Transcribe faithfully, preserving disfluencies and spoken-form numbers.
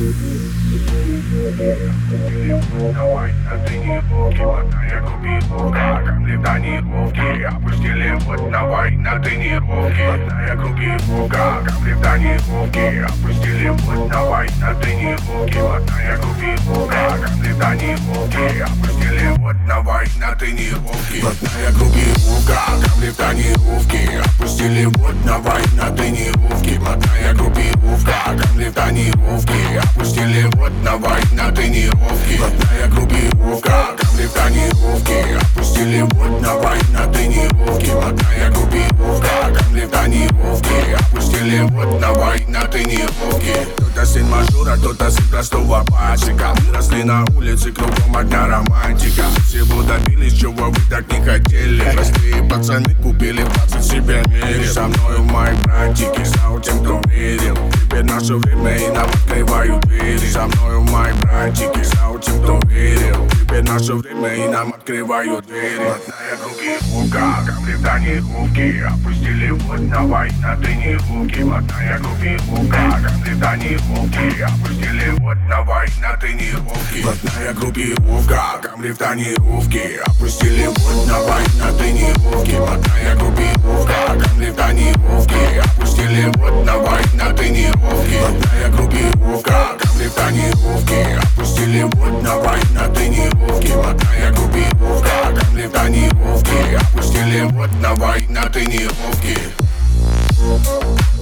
Давай на тренировки, мотая группировка. Камни в тонировке, опустили вот давай на тренировки. Мотая группировка, камни в тонировке, опустили вот давай на тренировки. Мотая группировка, камни в тонировке, опустили вот давай на тренировки. Мотая группировка, камни в тонировке, опустили вот давай на тренировки. Мотая группировка, камни в тонировке, опустили вот давай на тренировки. Мотая группировка, камни в тонировке, опустили вот давай на тренировки. Мотая группировка, камни в тонировке, опустили вот давай на тренировки. Кто-то сын мажора, кто-то сын простого пасека. Выросли на улице, кругом одна романтика. Всего добились, чего вы так не хотели. Простые пацаны купили двадцать себе мере. Со мною мои братики, за тем, кто верил. Теперь наше время и нам открывают двери. Со мною мои братики, за тем, кто верил. Теперь наше время и нам открывают двери. Мотая группировка, камни в тонировке, опустили вот давай на тренировки. Мотая группировка, камни в тонировке, опустили вот давай на тренировки. Мотая группировка, камни в тонировке, опустили вот давай на тренировки. Мотая группировка, камни в тонировке, опустили вот давай на тренировки. Мотая группировка, камни в тонировке, опустили вот давай на тренировки. Мотая группировка, камни в тонировке, опустили вот давай на тренировки.